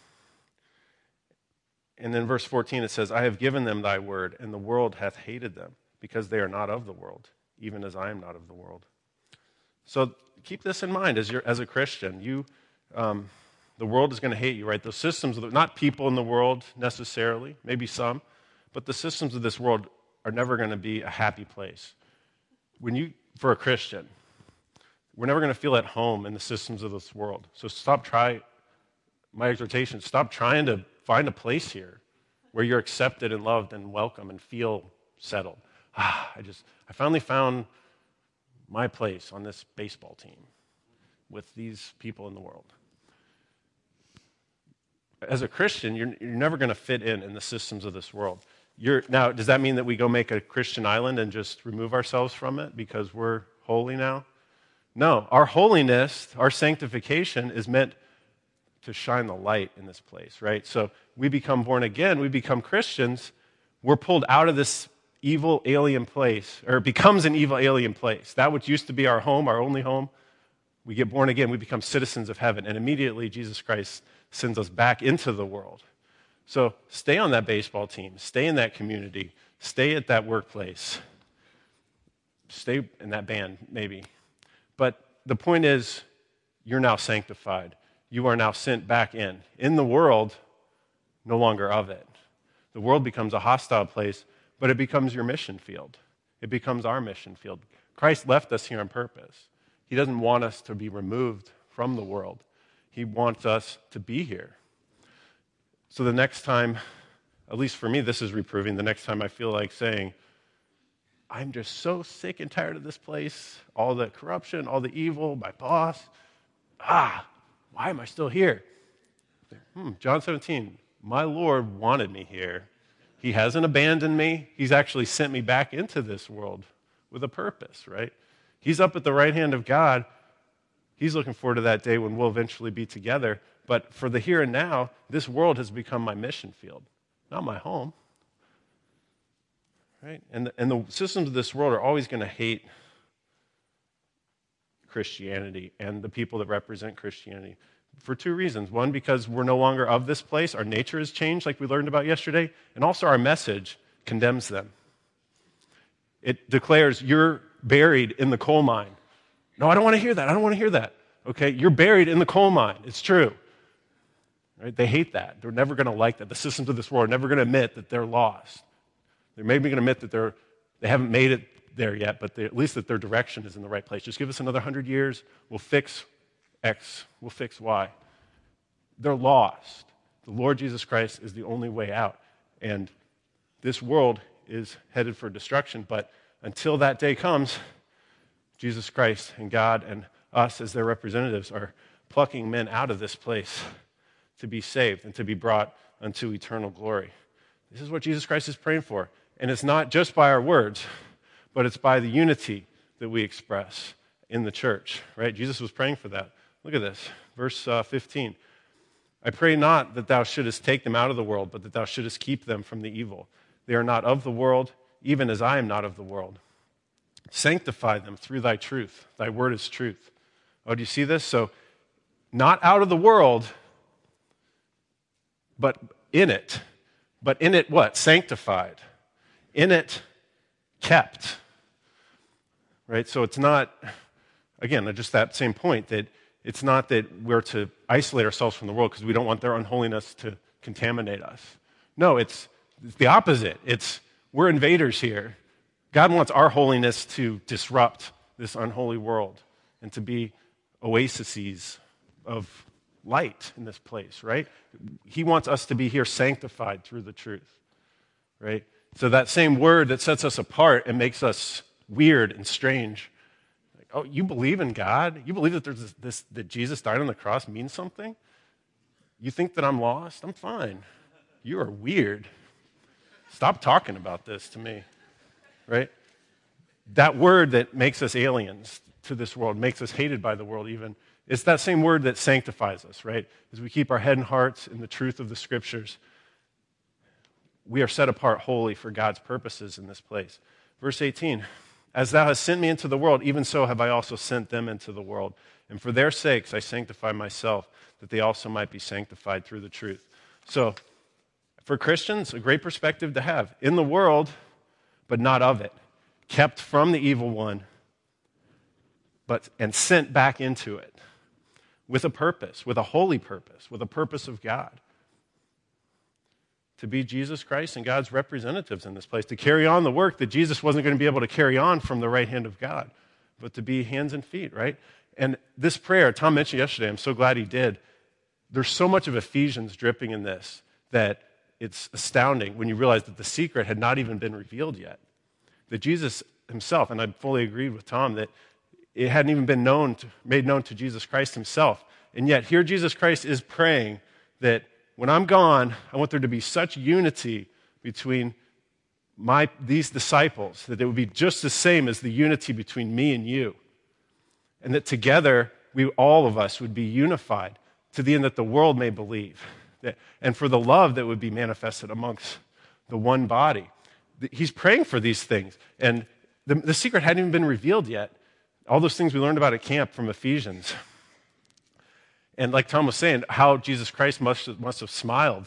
And then verse 14, it says, I have given them thy word, and the world hath hated them, because they are not of the world, even as I am not of the world. So keep this in mind as a Christian. The world is going to hate you, right? Those systems, not people in the world necessarily, maybe some, but the systems of this world are never going to be a happy place. For a Christian, we're never going to feel at home in the systems of this world. So my exhortation, stop trying to find a place here where you're accepted and loved and welcome and feel settled. I finally found my place on this baseball team with these people in the world. As a Christian, you're never going to fit in the systems of this world. Now, does that mean that we go make a Christian island and just remove ourselves from it because we're holy now? No, our holiness, our sanctification is meant to shine the light in this place, right? So we become born again, we become Christians, we're pulled out of this evil alien place, or it becomes an evil alien place. That which used to be our home, our only home, we get born again, we become citizens of heaven, and immediately Jesus Christ sends us back into the world. So stay on that baseball team, stay in that community, stay at that workplace, stay in that band, maybe. But the point is, you're now sanctified. You are now sent back in the world, no longer of it. The world becomes a hostile place, but it becomes your mission field. It becomes our mission field. Christ left us here on purpose. He doesn't want us to be removed from the world. He wants us to be here. So the next time, at least for me, this is reproving, the next time I feel like saying, I'm just so sick and tired of this place, all the corruption, all the evil, my boss, why am I still here? John 17, my Lord wanted me here. He hasn't abandoned me. He's actually sent me back into this world with a purpose, right? He's up at the right hand of God. He's looking forward to that day when we'll eventually be together. But for the here and now, this world has become my mission field, not my home. Right? And the systems of this world are always going to hate Christianity and the people that represent Christianity for two reasons. One, because we're no longer of this place. Our nature has changed, like we learned about yesterday. And also our message condemns them. It declares, you're buried in the coal mine. No, I don't want to hear that. I don't want to hear that. Okay, you're buried in the coal mine. It's true. Right? They hate that. They're never going to like that. The systems of this world are never going to admit that they're lost. They're maybe going to admit that they haven't made it there yet, but at least that their direction is in the right place. Just give us another 100 years. We'll fix X. We'll fix Y. They're lost. The Lord Jesus Christ is the only way out. And this world is headed for destruction. But until that day comes, Jesus Christ and God and us as their representatives are plucking men out of this place to be saved and to be brought unto eternal glory. This is what Jesus Christ is praying for. And it's not just by our words, but it's by the unity that we express in the church, right? Jesus was praying for that. Look at this, verse 15. I pray not that thou shouldest take them out of the world, but that thou shouldest keep them from the evil. They are not of the world, even as I am not of the world. Sanctify them through thy truth. Thy word is truth. Oh, do you see this? So, not out of the world, but in it. But in it what? Sanctified. In it, kept. Right? So it's not, again, just that same point, that it's not that we're to isolate ourselves from the world because we don't want their unholiness to contaminate us. No, it's the opposite. It's we're invaders here. God wants our holiness to disrupt this unholy world and to be oases of light in this place, right? He wants us to be here sanctified through the truth, right? So that same word that sets us apart and makes us weird and strange. Like, oh, you believe in God? You believe that there's that Jesus died on the cross means something? You think that I'm lost? I'm fine. You are weird. Stop talking about this to me, right? That word that makes us aliens to this world, makes us hated by the world even, it's that same word that sanctifies us, right? As we keep our head and hearts in the truth of the Scriptures, we are set apart wholly for God's purposes in this place. Verse 18, as thou hast sent me into the world, even so have I also sent them into the world. And for their sakes I sanctify myself, that they also might be sanctified through the truth. So, for Christians, a great perspective to have. In the world, but not of it. Kept from the evil one, and sent back into it. With a purpose, with a holy purpose, with a purpose of God. To be Jesus Christ and God's representatives in this place. To carry on the work that Jesus wasn't going to be able to carry on from the right hand of God. But to be hands and feet, right? And this prayer, Tom mentioned yesterday, I'm so glad he did. There's so much of Ephesians dripping in this that it's astounding when you realize that the secret had not even been revealed yet. That Jesus himself, and I fully agreed with Tom, that it hadn't even been made known to Jesus Christ himself. And yet here Jesus Christ is praying that when I'm gone, I want there to be such unity between these disciples that it would be just the same as the unity between me and you. And that together, all of us would be unified to the end that the world may believe. And for the love that would be manifested amongst the one body. He's praying for these things. And the secret hadn't even been revealed yet. All those things we learned about at camp from Ephesians. And like Tom was saying, how Jesus Christ must have smiled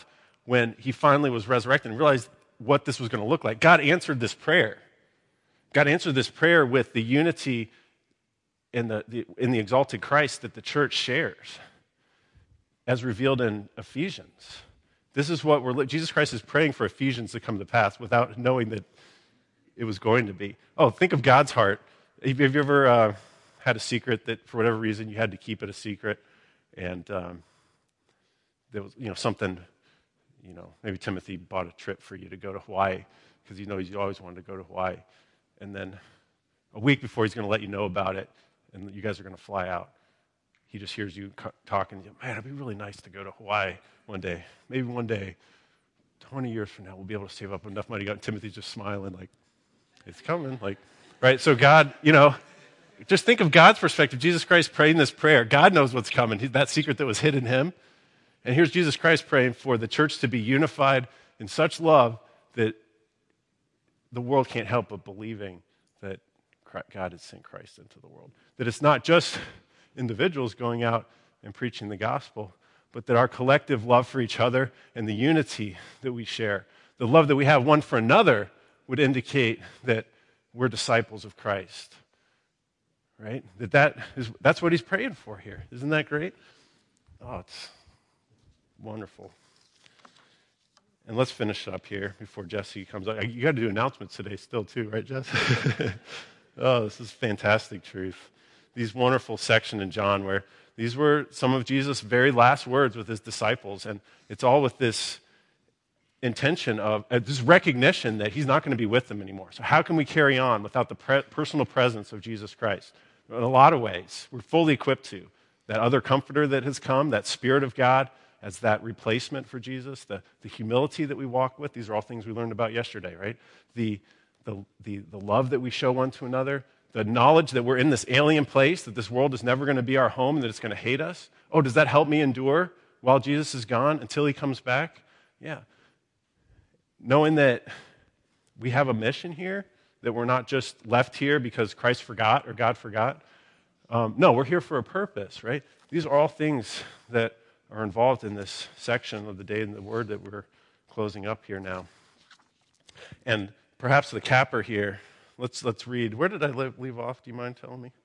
when he finally was resurrected and realized what this was going to look like. God answered this prayer. God answered this prayer with the unity in the exalted Christ that the church shares, as revealed in Ephesians. This is what Jesus Christ is praying for Ephesians to come to pass without knowing that it was going to be. Oh, think of God's heart. Have you ever had a secret that for whatever reason you had to keep it a secret, and there was something, maybe Timothy bought a trip for you to go to Hawaii because you always wanted to go to Hawaii, and then a week before he's going to let you know about it, and you guys are going to fly out, he just hears you talking. Man, it'd be really nice to go to Hawaii one day. Maybe one day, 20 years from now, we'll be able to save up enough money. Timothy's just smiling like, it's coming. Right? So God, just think of God's perspective. Jesus Christ praying this prayer. God knows what's coming. That secret that was hid in him. And here's Jesus Christ praying for the church to be unified in such love that the world can't help but believing that God has sent Christ into the world. That it's not just individuals going out and preaching the gospel, but that our collective love for each other and the unity that we share, the love that we have one for another, would indicate that we're disciples of Christ. Right? That's what he's praying for here. Isn't that great? Oh, it's wonderful. And let's finish up here before Jesse comes up. You got to do announcements today still too, right, Jess? Oh, this is fantastic truth. These wonderful section in John where these were some of Jesus' very last words with his disciples, and it's all with this intention of this recognition that he's not going to be with them anymore. So how can we carry on without the personal presence of Jesus Christ? In a lot of ways, we're fully equipped to. That other comforter that has come, that Spirit of God as that replacement for Jesus, the humility that we walk with, these are all things we learned about yesterday, right? The love that we show one to another, the knowledge that we're in this alien place, that this world is never going to be our home, and that it's going to hate us. Oh, does that help me endure while Jesus is gone until he comes back? Yeah. Knowing that we have a mission here, that we're not just left here because Christ forgot or God forgot. No, we're here for a purpose, right? These are all things that are involved in this section of the Day in the Word that we're closing up here now. And perhaps the capper here, let's read. Where did I leave off? Do you mind telling me?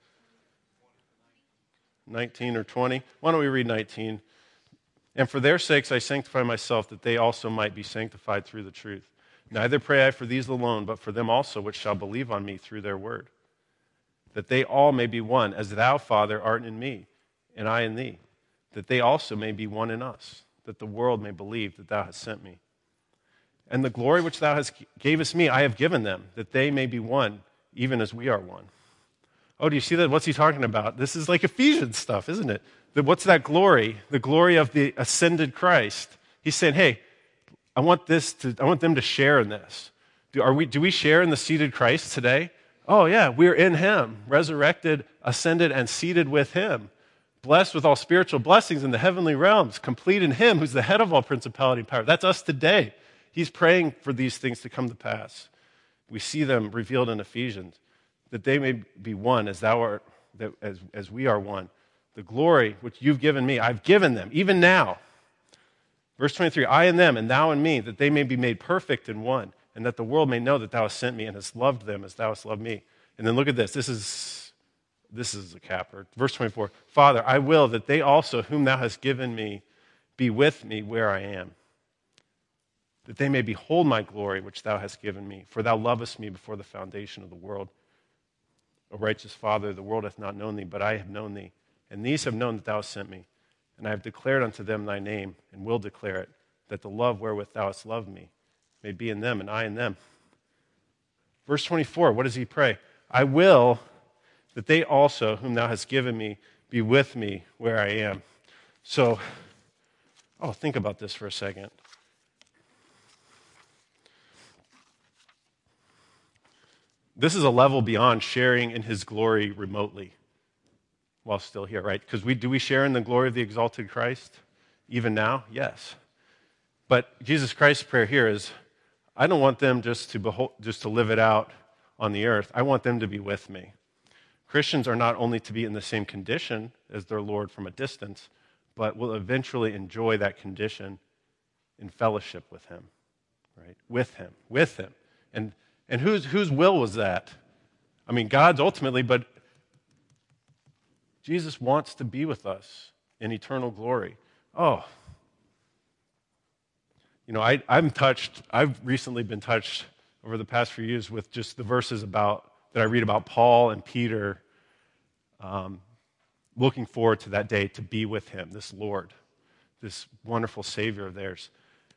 19 or 20? Why don't we read 19? And for their sakes I sanctify myself, that they also might be sanctified through the truth. Neither pray I for these alone, but for them also which shall believe on me through their word, that they all may be one, as thou, Father, art in me, and I in thee, that they also may be one in us, that the world may believe that thou hast sent me. And the glory which thou hast gavest me, I have given them, that they may be one, even as we are one. Oh, do you see that? What's he talking about? This is like Ephesians stuff, isn't it? What's that glory? The glory of the ascended Christ. He's saying, hey, I want them to share in this. Do we share in the seated Christ today? Oh yeah, we're in him, resurrected, ascended, and seated with him. Blessed with all spiritual blessings in the heavenly realms, complete in him who's the head of all principality and power. That's us today. He's praying for these things to come to pass. We see them revealed in Ephesians, that they may be one as thou art, as we are one. The glory which you've given me, I've given them, even now. Verse 23, I and them, and thou and me, that they may be made perfect in one, and that the world may know that thou hast sent me and hast loved them as thou hast loved me. And then look at this. This is a capper. Verse 24, Father, I will that they also, whom thou hast given me, be with me where I am, that they may behold my glory which thou hast given me, for thou lovest me before the foundation of the world. O righteous Father, the world hath not known thee, but I have known thee, and these have known that thou hast sent me. And I have declared unto them thy name, and will declare it, that the love wherewith thou hast loved me may be in them, and I in them. Verse 24, what does he pray? I will that they also, whom thou hast given me, be with me where I am. So, think about this for a second. This is a level beyond sharing in his glory remotely while still here, right? Because do we share in the glory of the exalted Christ even now? Yes. But Jesus Christ's prayer here is, I don't want them just to live it out on the earth. I want them to be with me. Christians are not only to be in the same condition as their Lord from a distance, but will eventually enjoy that condition in fellowship with him, right? With him. And whose will was that? I mean, God's ultimately, but Jesus wants to be with us in eternal glory. Oh, I've recently been touched over the past few years with just the verses that I read about Paul and Peter, looking forward to that day to be with him, this Lord, this wonderful Savior of theirs.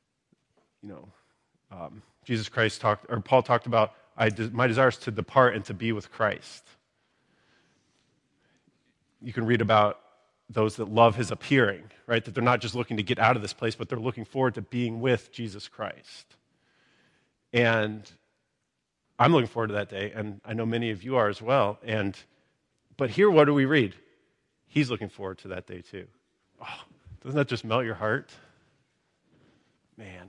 Paul talked about, my desire is to depart and to be with Christ. You can read about those that love his appearing, right? That they're not just looking to get out of this place, but they're looking forward to being with Jesus Christ. And I'm looking forward to that day, and I know many of you are as well. But here, what do we read? He's looking forward to that day too. Oh, doesn't that just melt your heart? Man.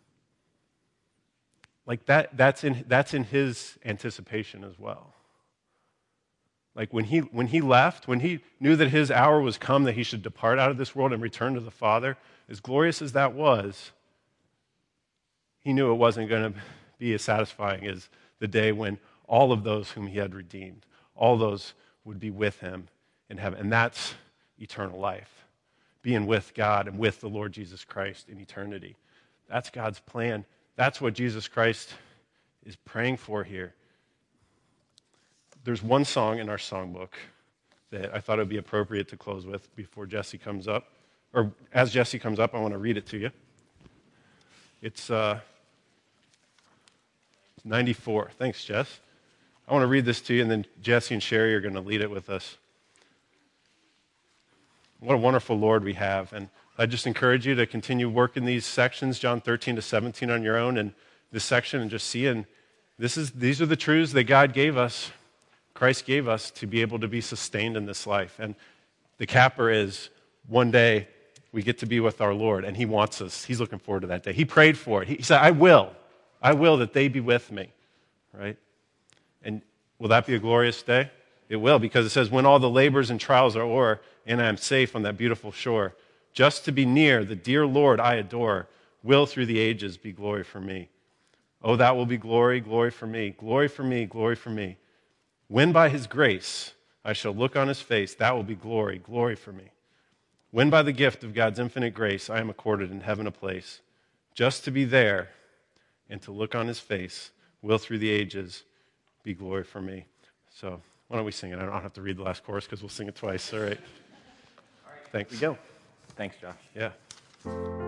Like that's in his anticipation as well. Like when he left, when he knew that his hour was come, that he should depart out of this world and return to the Father, as glorious as that was, he knew it wasn't going to be as satisfying as the day when all of those whom he had redeemed, all those would be with him in heaven. And that's eternal life, being with God and with the Lord Jesus Christ in eternity. That's God's plan. That's what Jesus Christ is praying for here. There's one song in our songbook that I thought it would be appropriate to close with before Jesse comes up. Or as Jesse comes up, I want to read it to you. It's 94. Thanks, Jess. I want to read this to you, and then Jesse and Sherry are going to lead it with us. What a wonderful Lord we have. And I just encourage you to continue working these sections, John 13 to 17 on your own, and this section, and just seeing these are the truths that God gave us, Christ gave us to be able to be sustained in this life. And the capper is one day we get to be with our Lord, and he wants us. He's looking forward to that day. He prayed for it. He said, I will that they be with me, right? And will that be a glorious day? It will, because it says, when all the labors and trials are o'er, and I am safe on that beautiful shore, just to be near the dear Lord I adore, will through the ages be glory for me. Oh, that will be glory, glory for me, glory for me, glory for me. When by his grace I shall look on his face, that will be glory, glory for me. When by the gift of God's infinite grace I am accorded in heaven a place, just to be there and to look on his face, will through the ages be glory for me. So why don't we sing it? I don't have to read the last chorus because we'll sing it twice. All right. All right. Thanks. Here we go. Thanks, Josh. Yeah.